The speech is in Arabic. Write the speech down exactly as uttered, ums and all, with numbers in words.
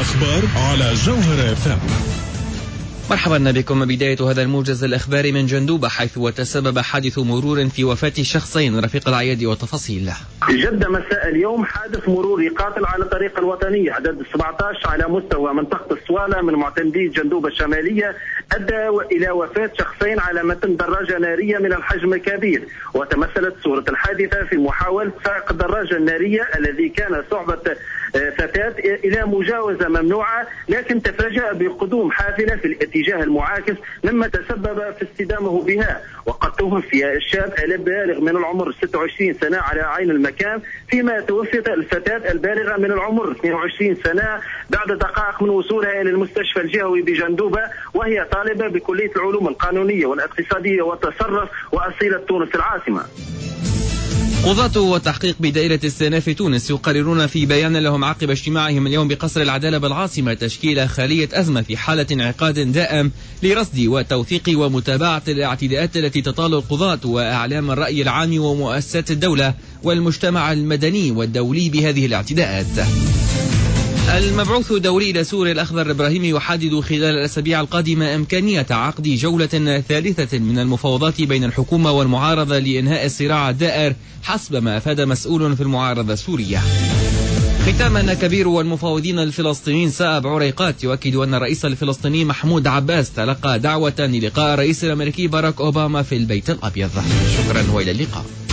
الأخبار على جوهر اف ام. مرحبا بكم. بداية هذا الموجز الأخباري من جندوبة، حيث تسبب حادث مرور في وفاة شخصين. رفيق العيادي وتفاصيل. جد مساء اليوم حادث مروري قاتل على الطريق الوطني عدد سبعة عشر على مستوى منطقة الصوالة من معتمدي جندوبة الشمالية، أدى إلى وفاة شخصين على متن دراجة نارية من الحجم الكبير. وتمثلت صورة الحادثة في محاولة سائق الدراجة النارية الذي كان صعبة فتاة إلى مجاوزة ممنوعة، لكن تفاجأ بقدوم حافلة في الاتجاه المعاكس مما تسبب في اصطدامه بها. وقد توفي الشاب البالغ من العمر ستة وعشرين سنة على عين المكان، فيما توفيت الفتاة البالغة من العمر اثنين وعشرين سنة بعد دقائق من وصولها إلى المستشفى الجهوي بجندوبة، وهي طالبة بكلية العلوم القانونية والاقتصادية والتصرف وأصيلة تونس العاصمة. قضاة وتحقيق بدائرة السناف في تونس يقررون في بيان لهم عقب اجتماعهم اليوم بقصر العدالة بالعاصمة تشكيل خلية أزمة في حالة انعقاد دائم لرصد وتوثيق ومتابعة الاعتداءات التي تطال القضاة وإعلام الرأي العام ومؤسسات الدولة والمجتمع المدني والدولي بهذه الاعتداءات. المبعوث الدولي إلى سوريا الأخضر إبراهيمي يحدد خلال الأسابيع القادمة إمكانية عقد جولة ثالثة من المفاوضات بين الحكومة والمعارضة لإنهاء الصراع الدائر، حسب ما أفاد مسؤول في المعارضة السورية. ختاما، كبير والمفاوضين الفلسطينيين سائب عريقات يؤكد أن الرئيس الفلسطيني محمود عباس تلقى دعوة للقاء الرئيس الأمريكي باراك أوباما في البيت الأبيض. شكرا وإلى اللقاء.